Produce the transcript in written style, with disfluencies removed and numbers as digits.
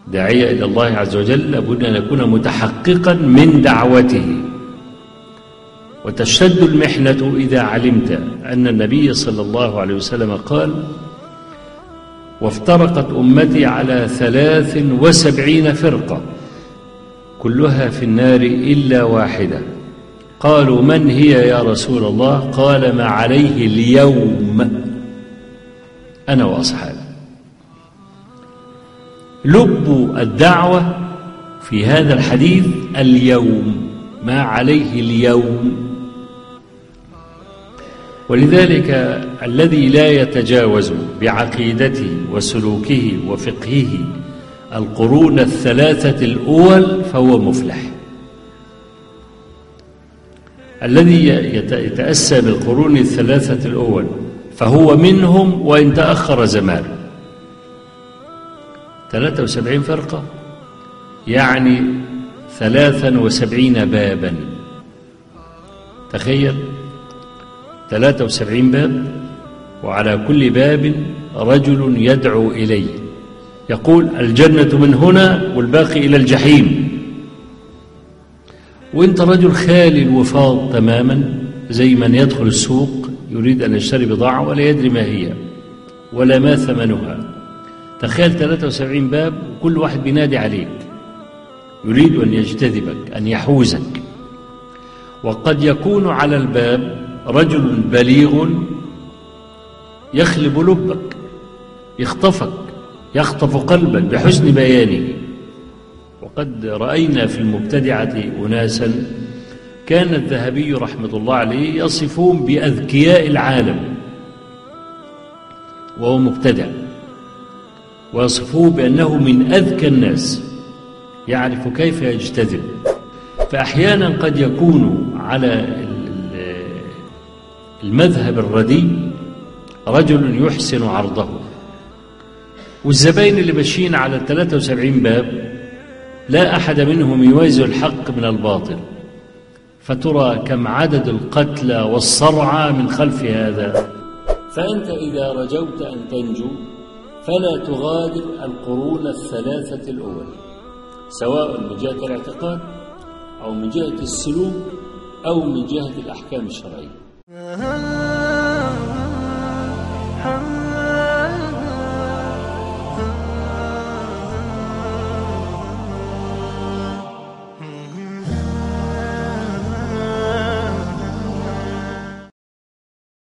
داعية إلى الله عز وجل لابد أن يكون متحققا من دعوته. وتشتد المحنة إذا علمت أن النبي صلى الله عليه وسلم قال: وافترقت أمتي على 73 فرقة كلها في النار إلا واحدة. قالوا: من هي يا رسول الله؟ قال: ما عليه اليوم أنا وأصحابي. لب الدعوة في هذا الحديث اليوم، ما عليه اليوم. ولذلك الذي لا يتجاوز بعقيدته وسلوكه وفقهه القرون الثلاثة الأول فهو مفلح. الذي يتأسى بالقرون الثلاثة الأول فهو منهم وإن تأخر زمانه. 73 فرقة يعني 73 بابا. تخيل 73 باب، وعلى كل باب رجل يدعو إليه يقول الجنة من هنا والباقي إلى الجحيم. وانت رجل خالي الوفاض تماما، زي من يدخل السوق يريد أن يشتري بضاعة ولا يدري ما هي ولا ما ثمنها. تخيل 73 باب وكل واحد بينادي عليك يريد أن يجتذبك، أن يحوزك. وقد يكون على الباب رجل بليغ يخلب لبك، يخطفك، يخطف قلبك بحسن بيانه. وقد رأينا في المبتدعة أناسا كان الذهبي رحمة الله عليه يصفون بأذكياء العالم وهو مبتدع، ويصفوه بأنه من أذكى الناس، يعرف كيف يجتذب. فأحيانا قد يكون على المذهب الرديء رجل يحسن عرضه، والزبائن اللي ماشيين على 73 باب لا أحد منهم يوازي الحق من الباطل. فترى كم عدد القتلى والصرعى من خلف هذا. فأنت إذا رجوت أن تنجو فلا تغادر القرون الثلاثة الأول، سواء من جهة الاعتقاد أو من جهة السلوك أو من جهة الأحكام الشرعية.